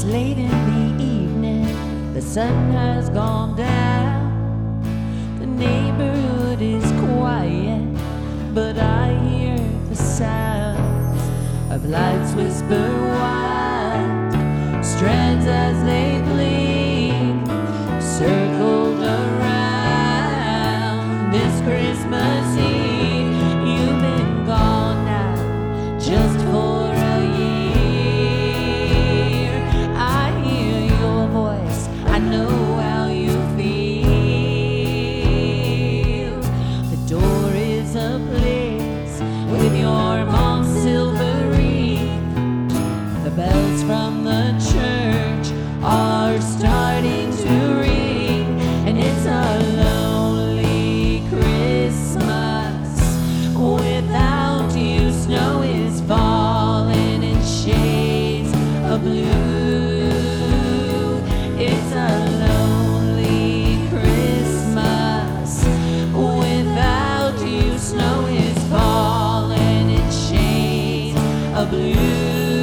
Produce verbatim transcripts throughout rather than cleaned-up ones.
late in the evening, the sun has gone down. The neighborhood is quiet, but I hear the sounds of lights whisper wild, strands as they blink, circled around this Christmas Eve. You've been gone now just for a year. I hear your voice, I know how you feel. The door is ablaze with your mom's silver wreath. The bells from the church are starting to ring, and it's a lonely Christmas without you. Snow is falling in shades of blue. It's a lonely Christmas without you. Snow is falling in shades of blue.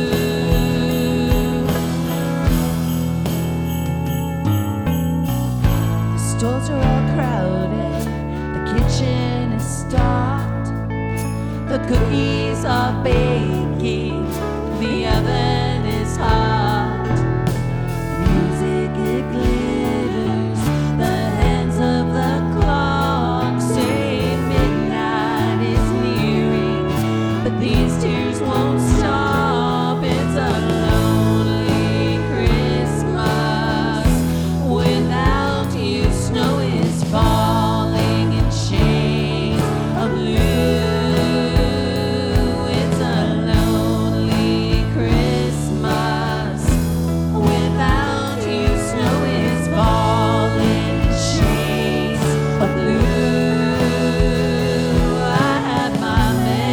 The stores are all crowded, the kitchen is stocked, the cookies are baking, the oven is hot. Music, it glitters, the hands of the clock say midnight is nearing, but these tears won't stop. It's a lonely Christmas without you. Snow is falling in shades of blue. It's a lonely Christmas without you. Snow is falling in shades of blue. I have my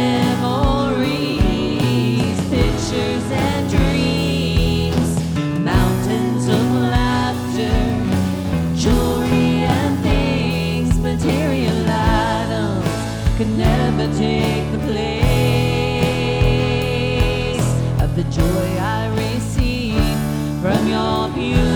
memories, pictures and dreams, mountains of laughter, jewelry and things. Material items could never take the place of the joy I receive from your beauty.